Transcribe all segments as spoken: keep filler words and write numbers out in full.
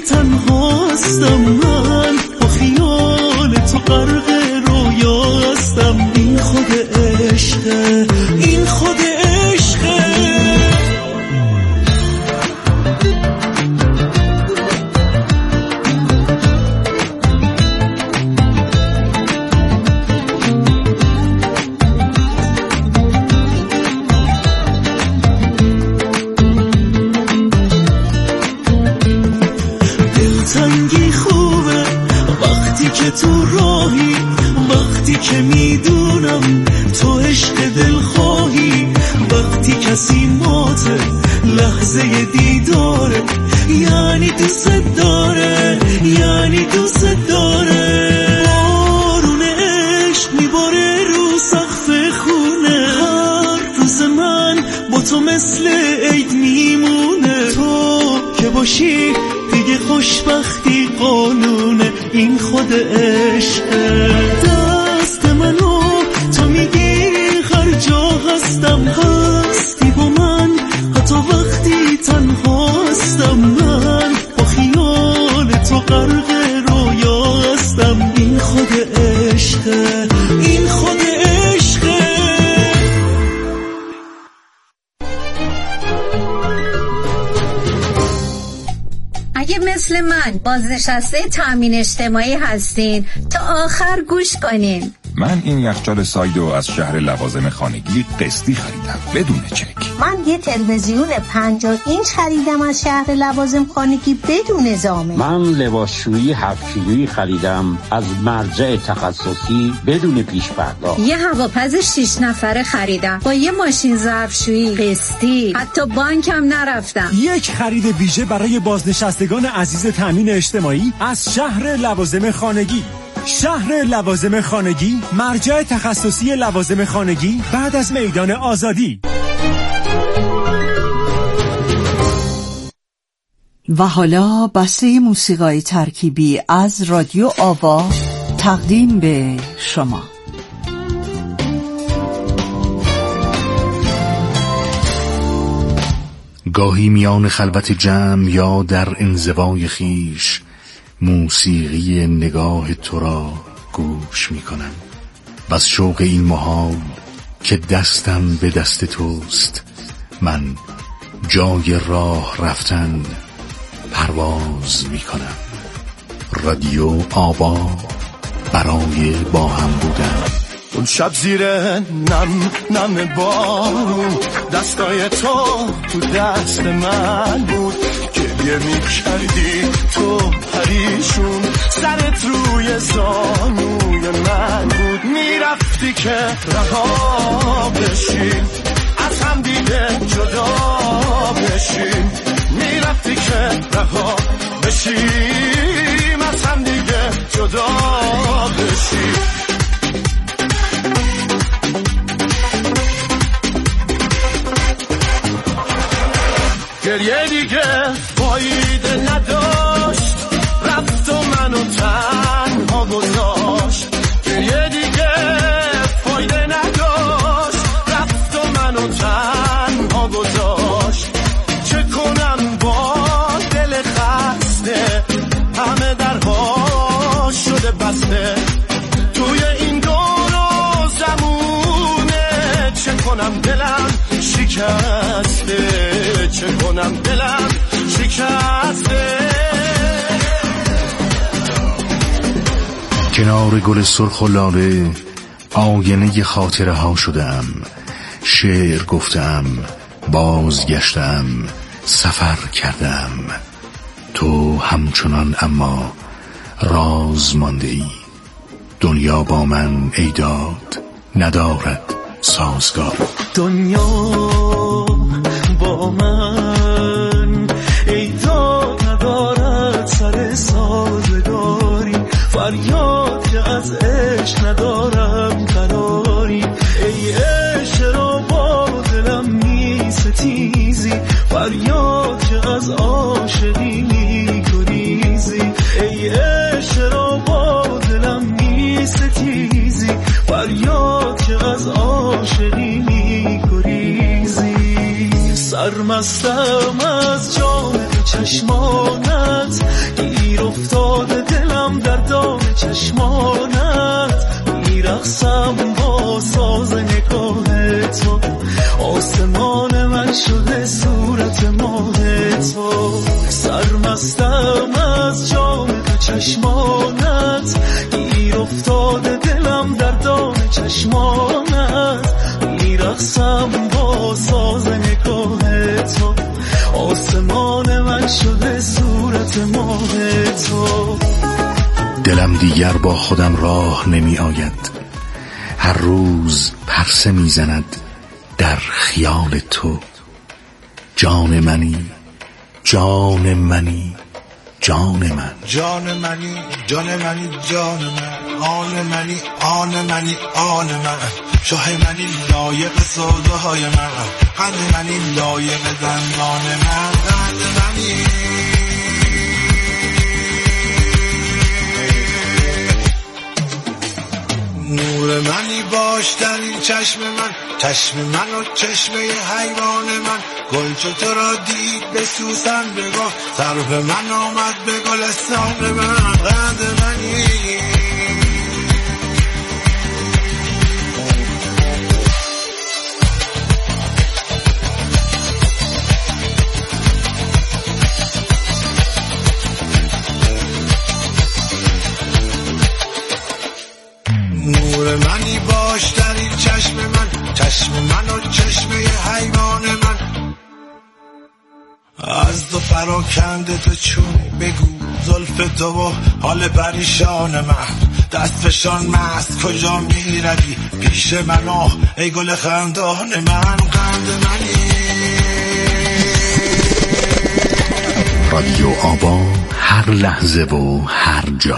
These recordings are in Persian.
تنها هستم من، با خیال تو غرق رویا هستم. این خود عشقه، این خود عشقه. دلتنگی خوبه وقتی که تو راهی، وقتی که میدونم تو عشق دل خواهی، وقتی کسی ماته لحظه دیداره، یعنی دوست داره، یعنی دوست داره. بارون عشق میباره رو سقف خونه، هر روز من با تو مثل عید میمونه. تو که باشی دیگه خوشبختی قانونه، این خود عشقه. دست منو تو میگیری هر جا هستم، هستی با من حتی وقتی تنها هستم. من با خیال تو غرق رویا هستم. این خود عشقه، این خود عشقه. اگه مثل من بازنشسته تامین اجتماعی هستین تا آخر گوش کنین. من این یخچال سایدو از شهر لوازم خانگی قسطی خریدم بدون چک. من یه تلویزیون پنجاه اینچ خریدم از شهر لوازم خانگی بدون ضامن. من لباسشویی هفت کیلویی خریدم از مرجع تخصصی بدون پیش پرداخت. یه هواپز شش نفره خریدم با یه ماشین ظرفشویی قسطی، حتی بانکم نرفتم. یک خرید ویژه برای بازنشستگان عزیز تامین اجتماعی از شهر لوازم خانگی. شهر لوازم خانگی، مرجع تخصصی لوازم خانگی بعد از میدان آزادی. و حالا بسته موسیقی ترکیبی از رادیو آوا تقدیم به شما. گاهی میان خلوت جمع یا در انزوای خیش موسیقی نگاه تو را گوش می کنم. بس شوق این محال که دستم به دست توست، من جای راه رفتن پرواز می کنم. رادیو آوا برای با هم بودن. اون شب زیر نم نم بارون دستای تو تو دست من بود، گریه می کردی تو پریشون، سرت روی زانوی من بود. میرفتی که رها بشیم از هم دیگه جدا بشیم، میرفتی که رها بشیم از هم دیگه جدا بشیم. گریه دیگه فایده نداشت، رفت و منو تنها گذاشت. گریه دیگه فایده نداشت، رفت و منو تنها گذاشت. چه کنم با دل خسته، همه درها شده بسته توی این دور و زمونه. چه کنم دلم شکسته، چه کنم دلم شکسته. کنار گل سرخ و لاله آینه خاطره ها شدم، شعر گفتم، بازگشتم، سفر کردم. تو همچنان اما راز مانده ای. دنیا با من ای داد ندارد سازگار. دنیا با من ای داد ندارد سر سازگاری، فریاد که از عشق ندارم قراری. ای عشق را با دلم می ستیزی، فریاد که از عاشقی می گریزی. ای عشق را با دلم می ستیزی، فریاد که از عاشقی می گریزی. سرمستم از جام چشمانت، چشمانت میرقصم با ساز نگاه تو، آسمان من شده صورت ماه تو، سرمستم از جام چشمانت، گیر افتاده دلم در دام چشمانت، میرقصم با ساز نگاه تو، آسمان من شده صورت ماه تو. دلم دیگر با خودم راه نمی آید، هر روز پرسه می زند در خیال تو. جان منی جان منی جان من، جان منی جان منی جان من، آن منی آن منی آن من، شاه منی لایق سوده های من، قند منی لایق زندان من، قند منی نور منی باش در این چشم من، چشم من و چشمه حیوان من، گل چو تو را دید به سوسن بگاه، طرف من آمد به گلستان من، قند منی نور منی باش در این چشم من، چشم من و چشمه حیوان من، از تو پراکنده تو چونی بگو زلف تو و حال پریشان من، دست فشان مست کجا می روی پیش من آه ای گل خندان من، قند منی رادیو آوا، هر لحظه و هر جا.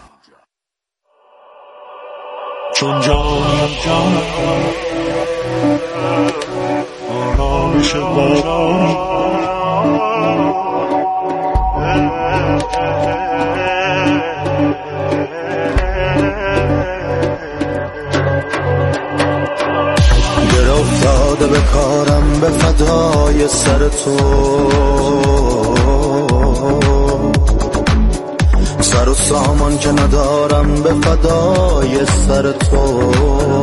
چون جانم جانم آرامش بارانی، گر افتاده به کارم به فدای سر تو، سر و سامان که ندارم به فدای سر تو،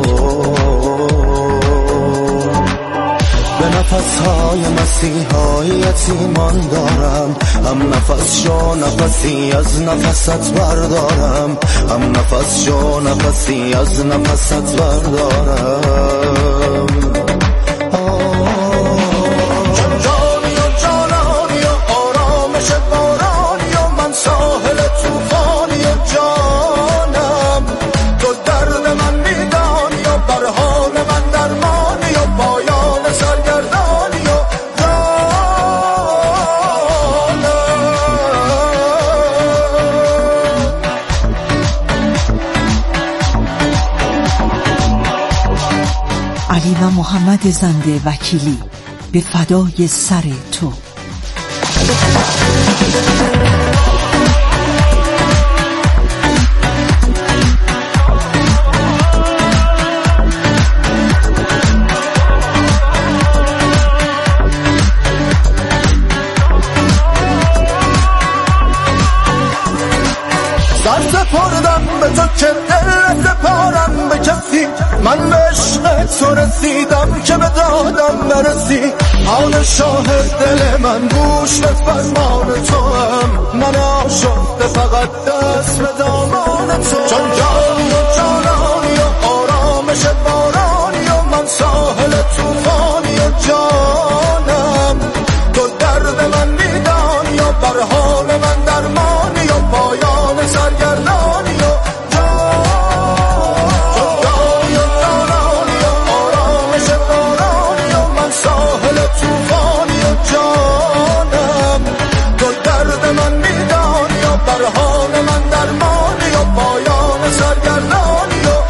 به نفسهای مسیحای یتیمان دارم، هم نفس شو نفسی از نفست بردارم، هم نفس شو نفسی از نفست بردارم. چون جانی و جانانی و آرامش بارانی و من ساحل توفانی و جانم، تو درد من میدانی و بر حال من درمانی و پایان سرگردانی و علی و محمد زنده وکیلی، به فدای سر تو. سپردم به تو که دل سپارم به کسی، من به عشق تو رسیدم که به دادم نرسی، آن شاهد دل من گوش به فرمان تو هم، من آشفته فقط دست به دامان تو. چون جانی و جانانی و آرامش بارانی و من ساحل توفانی و جانم، تو درد من میدانی و بر حال من درمانی و پایان سرگردانی و جانی و جانانی و آرامش بارانی و من ساحل توفانی و جانم، تو درد من میدانی و بر حال من درمانی و پایان سرگردانی و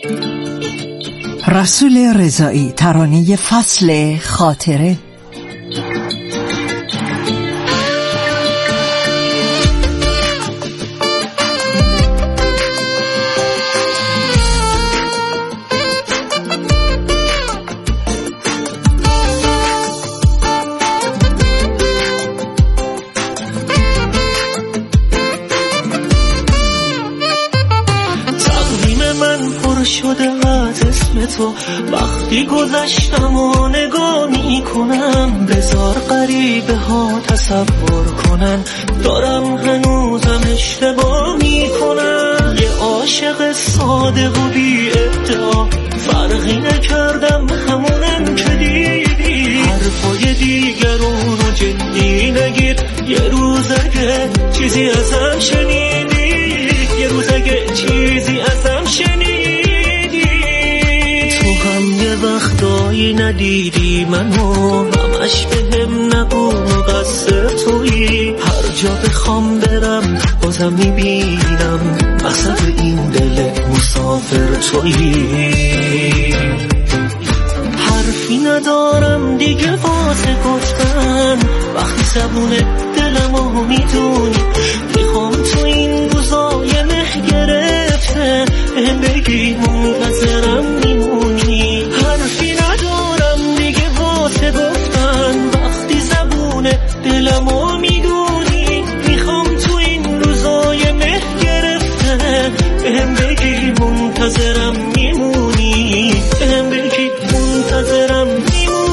رسول رضایی، ترانه فصل خاطره. تو وقتی گذشتم و نگاه می کنم، بذار غریبه ها تصور کنن دارم هنوزم اشتباه می کنم. یه عاشق صادق و بی ادعا، فرقی نکردم همونم که دیدی. حرفای دیگرون رو جدی نگیر، یه روز اگه چیزی ازم شنیدی، یه روز اگه چیزی ازم شنیدی. یه وقتایی ندیدی منو، همش به هم نگو قصد تویی. هر جا بخوام برم بازم میبینم مقصد این دل مسافر تویی. حرفی ندارم دیگه واسه گفتن، وقتی زبون دلمو میدونی. میخوام تو این روزای مه گرفته بهم بگی منتظرم میمونی. حرفی ندارم دیگه واسه گفتن، وقتی زبون دلمو میدونی. میخوام تو این روزای مه گرفته بهم بگی منتظرم میمونی. بهم بگی منتظرم میمونی.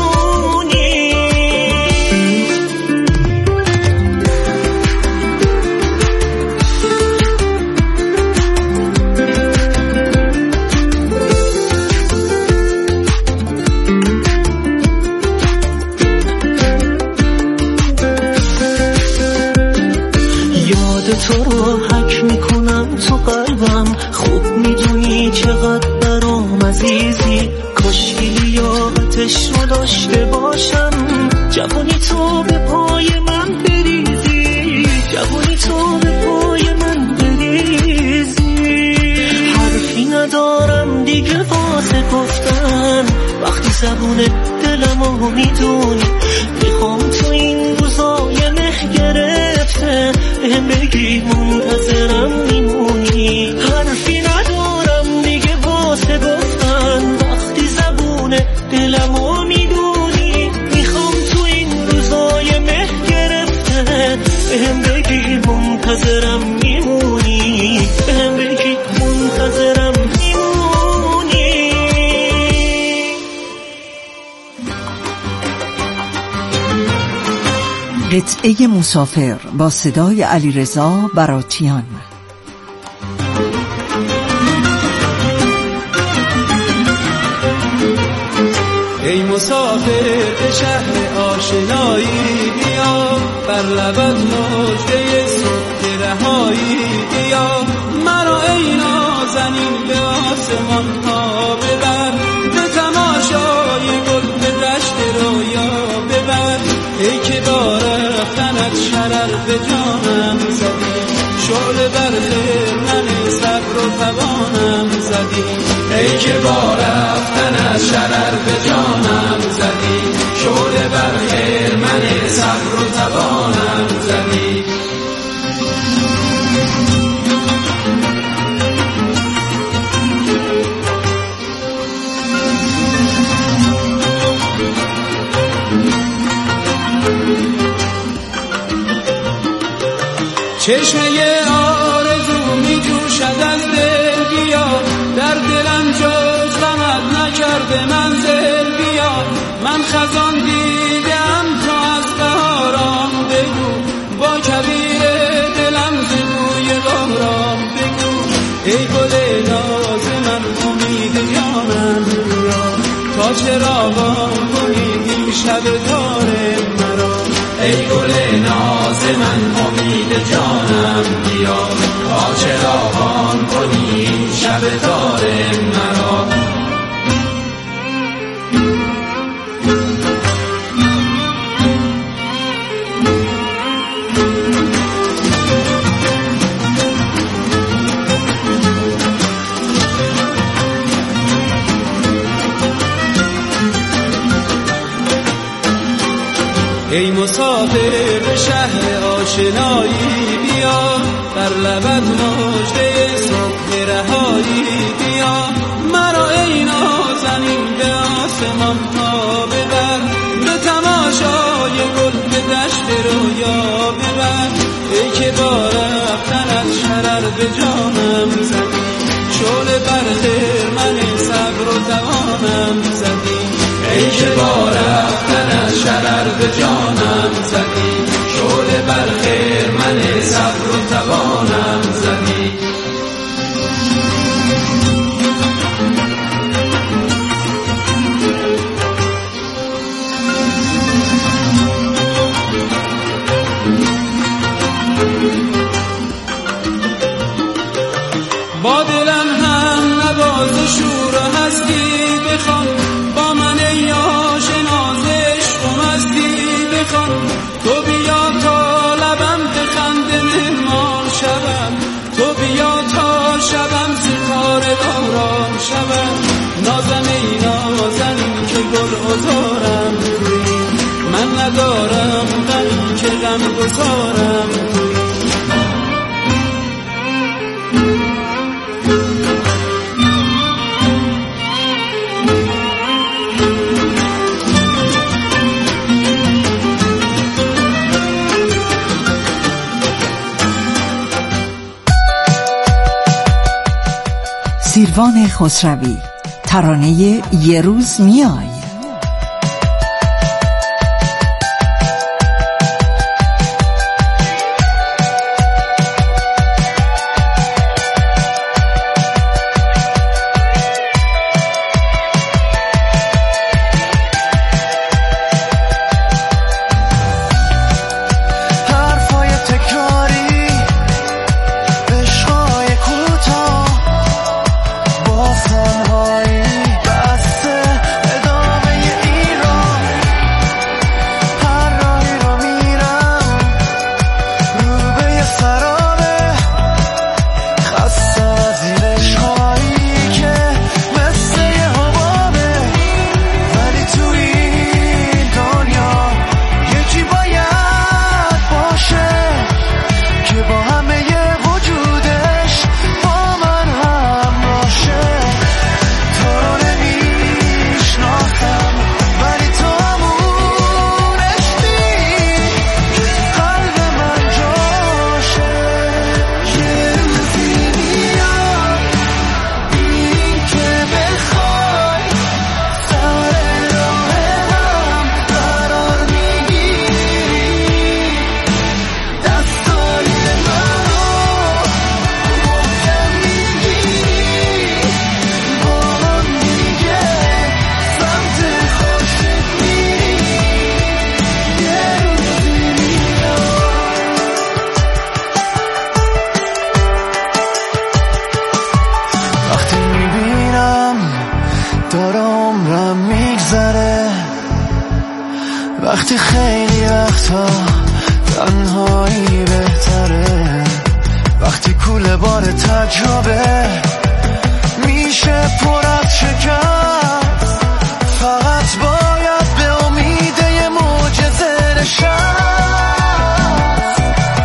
تو رو حک میکنم تو قلبم، خوب میدونی چقدر برام عزیزی. کاش لیاقتش رو داشته باشم، جوانی تو به پای من بریزی. جوانی تو به پای من بریزی. حرفی ندارم دیگه واسه گفتن، وقتی زبون دلمو میدونی. میخوام تو این روزای مه گرفته بهم بگی منتظرم میمونی. حرفی ندارم دیگه واسه گفتن، وقتی زبون دلمو میدونی. میخوام تو این روزای مه گرفته بهم بگی منتظرم میمونی. بهم بگی منتظرم میمونی. قطعه مسافر با صدای علیرضا براتیان. ای مسافر به شهر آشنایی بیا، بر لبت مژده صبح رهایی بیا. مرا ای نازنین به آسمان ها ببر، به تماشای گل به دشت رویا ببر. ای که با رفتنت شرر به جانم زدی، شعله بر خرمن صبر و توانم زدی. ای که با رفتنت شرر به جانم زدی، شعله بر خرمن صبر و توانم زدی. چشمه آرزو می جوشد از دل بیا، در دلم جز غمت نکرده منزل بیا. من خزان دیدم تو از بهاران بگو، با کبیر دلم ز بوی بهاران بگو. ای گل ناز من امید جانم بیا، تا چراغان کنی این شب تار مرا. ای گل ناز من امید جانم بیا، تا چراغان کنی شب تار مرا. ای مسافر به شهر آشنایی بیا، بر لبت مژده صبح رهایی بیا. مرا ای نازنین به آسمان ها ببر، به تماشای گل به دشت رویا ببر. ای که با رفتن از شرر به جانم زدی، شعله بر خرمن صبر و توانم زدی. ای که با رفتن از شرر به جانم زدی، شعله بر خرمن صبر و توانم زدی. با دلم هم نواز و شور و هستی بخوان، با من ای آشنا ز عشق و مستی بخوان. تو بیا تا لبم بخنده مهمان شوم، تو بیا تا شبم ستاره باران شوم. نازم ای نازنین که گل عذارم تویی، من ندارم غمی که غم گسارم تویی. سیروان خسروی، ترانه یه روز میای. وقتی خیلی وقتا تنهایی بهتره، وقتی کوله بار تجربه میشه پر از شکست، فقط باید به امید یه معجزه نشست.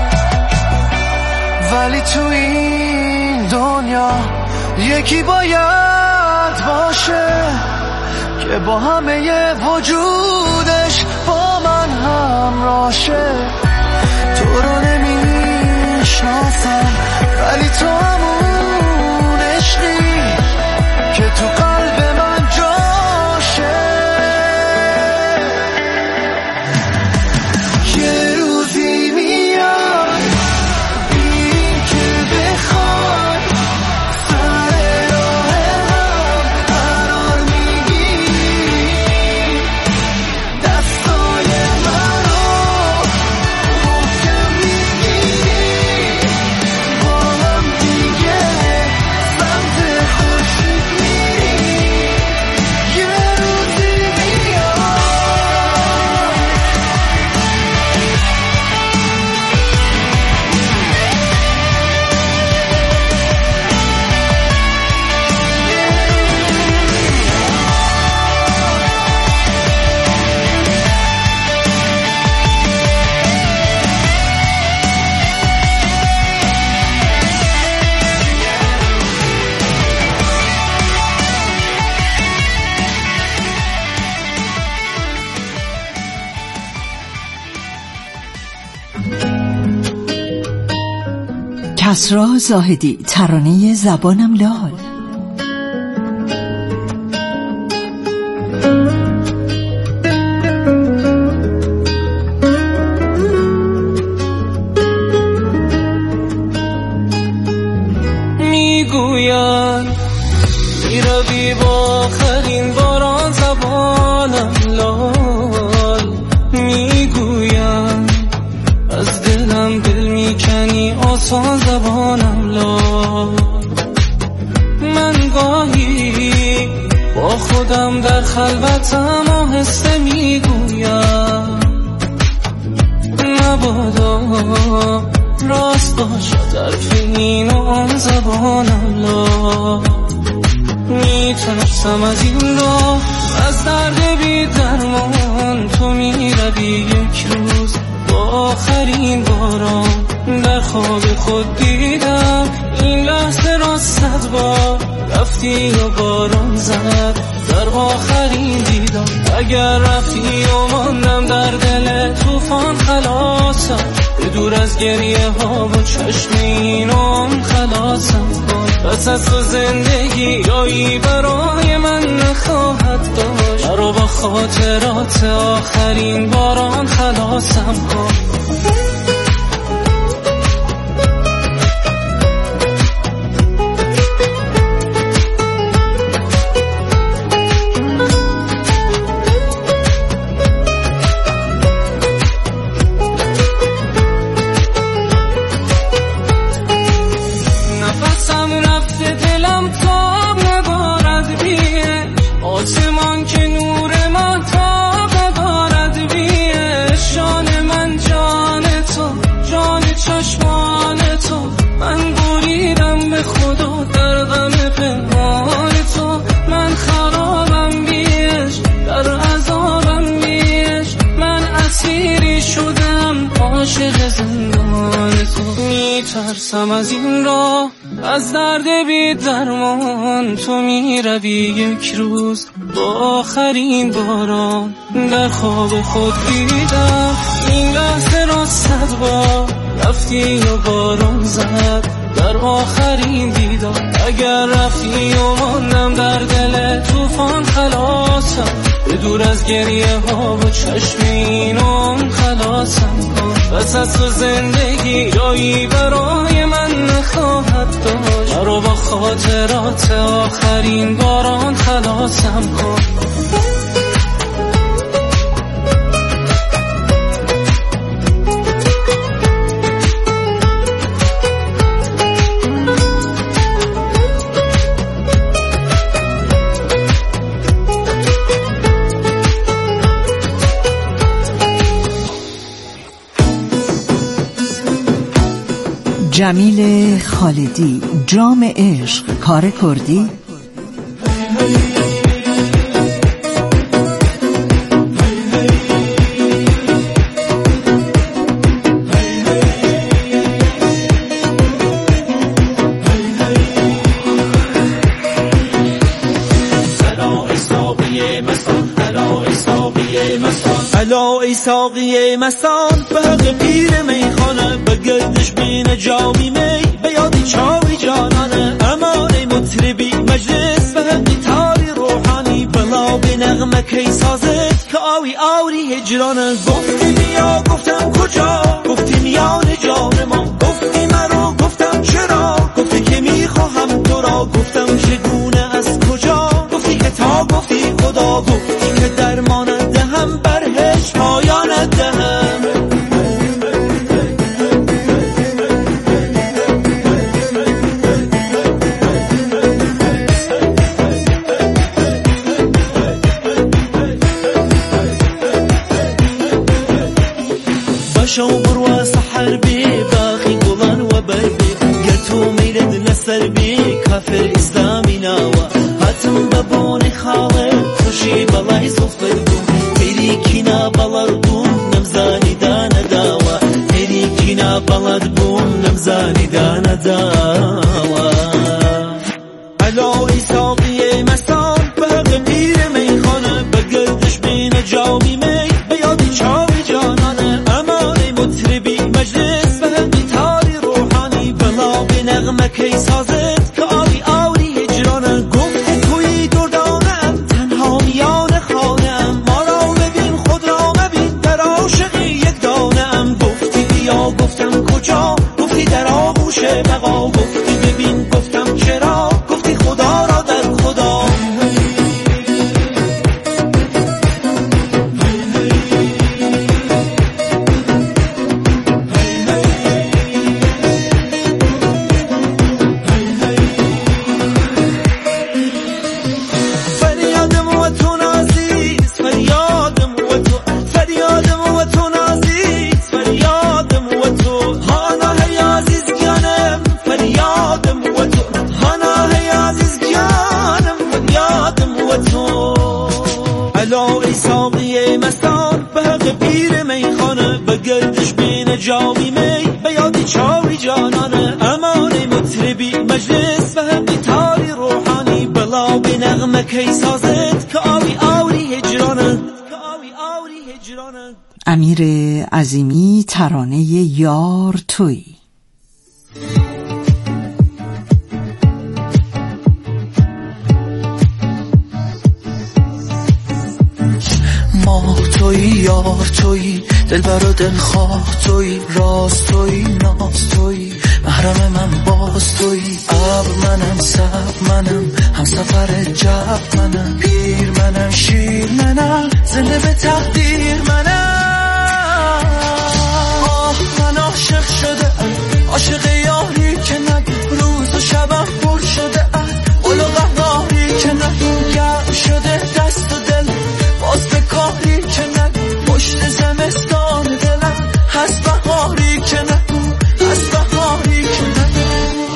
ولی تو این دنیا یکی باید باشه که با همه وجودش با من همراه شه. تو رو نمیشناسم ولی تو همون عشقی که تو قلب من جاشه. یه روزی میاد این که بخوای سر راه هم قرار میگیری، دستای منو محکم میگیری، با هم دیگه کسری زاهدی، ترانه زبانم لال. میگویم میروی با آخرین باران زبانم لال. میگویم از دلم دل میکنی آسان زبانم لال. من گاهی با خودم در خلوتم آهسته میگویم مبادا راست باشد حرف این و آن زبانم لال. میترسم از این راه، از درد بی درمان. تو میروی یک روز با آخرین باران. در خواب خود دیدم این لحظه را صد بار. رفتی و باران زد در آخرین دیدم. اگر رفتی و ماندم در دل طوفان خلاصم. به دور از گریه ها و چشم این آن خلاصم کن. پس از تو زندگی جایی برای من نخواهد داشت. مرا با خاطرات آخرین باران خلاصم کن. میترسم از این راه، از درد بی درمان. تو میروی یک روز با آخرین باران. در خواب خود دیدم این لحظه را صد بار. رفتی و باران زد در آخرین دیدم. اگر رفتی و ماندم در دل طوفان خلاصم. به دور از گریه ها و چشم این آن خلاصم کن. پس از تو زندگی جایی برای من نخواهد داشت. مرا با خاطرات آخرین باران خلاصم کن. جمیل خالدی، جام عشق، کار کردی. الا ای ساقی مستان به حق پیر میخانه. به گردش بین جامی می به یادی چاوی جانانه. امان ای مطربی مجلس به حقی تاری روحانی. بلا به نغمه کی سازد که آوی آوری هجرانه. گفتی بیا گفتم کجا، گفتی میان جان ما. گفتی مرا گفتم چرا، گفتی که میخواهم تو را. گفتم چگونه از کجا، گفتی که تا گفتی خدا. گفتی که درمانت دهم بر هیچ پایانت دهم. باشو برو سحر بی باقی گلان و بربی. گر تو میرد نسر بی کافر اسلامی ناوا. هاتم ببونی خالد خوشی بلای صفر بو. تیری کینا بلد بوم نمزانی دانه داوا. تیری کینا بلد بوم نمزانی دانه داوا. الا ای ساقی مستان به حق پیر میخانه. به گردش بین جامی می به یادی چاوی جانانه. امان ای مطربی مجلس به حقی تاری روحانی. بلا کی سازت که آری آری هجرانه گفت توی دردانم تنها میان خانم ما را ببین خود را مبین در عاشقی یک دانم گفتی بیا گفتم کجا گفتی در آغوش بقا گفتی ببین گفتم چرا گفتی خدا را در خدا جامی می به یادی چاوی جانانه امانه مطربی مجلس و هم تاری روحانی بلا به نغمه کی سازد که آوی آوری هجرانه امیر عظیمی ترانه یار توی. ما توی یار توی دل برا دل خواه توی راست توی ناز توی محرم من باز توی ابر منم سب منم هم سفر جب منم پیر منم شیر منم زنده به تقدیر منم آه من عاشق شده عاشق یاری که نگو روز و شبم پر شده قل و قهاری که نگو گرم شده دست و دل باز به کاری که نگو پشت زمستان دلم هست بهاری که نگو هست بهاری که نگو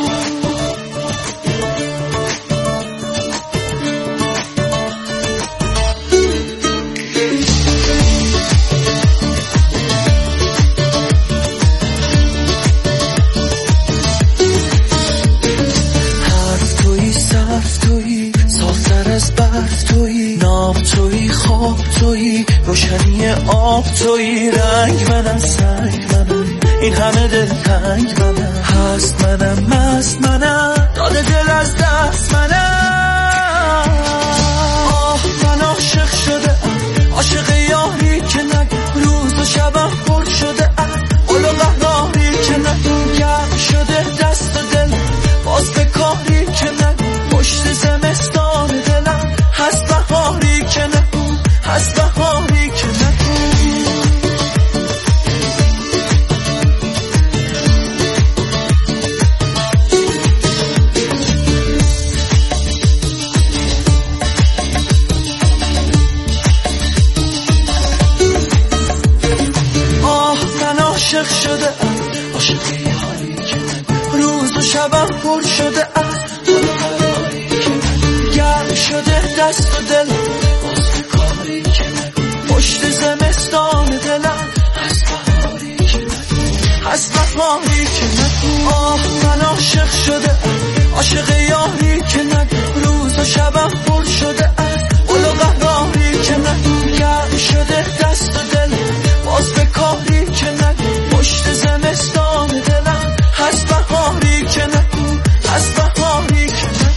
حرف توی صرف توی صافتر از برف توی ناب توی خواب توی روشنی آب توی رنگ منم سنگ منم این همه دل تنگ منم هست منم مست منم داده دل از دست منم آه من عاشق شده عاشق یاری که نگو روز و شبم پر شده قل و قهاری که نگو گرم شده دست و دل باز به کاری که نگو پشت زمستان دلم هست بهاری که نگو هست بهاری که نگو آه من عاشق شده عاشق یاری که نگو روز و شبم پر شده گرم شده دست و دل باز به کاری که نگو پشت زمستان دلم هست بهاری که نگو هست بهاری که نگو آه من عاشق شده عاشق یاری که نگو روز و شبم پر شده قل و قهاری که نگو گرم شده دست و دل باز به کاری که نگو پشت زمستان دلم هست بهاری که نگو هست بهاری که نگو.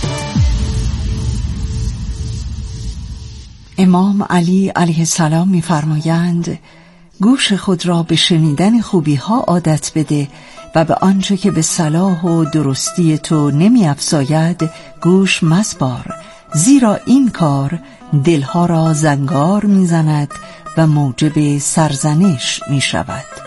امام علی علیه السلام می‌فرمایند گوش خود را به شنیدن خوبی‌ها عادت بده و به آنچه که به صلاح و درستی تو نمی‌افزاید گوش مسپار، زیرا این کار دلها را زنگار می‌زند و موجب سرزنش می‌شود.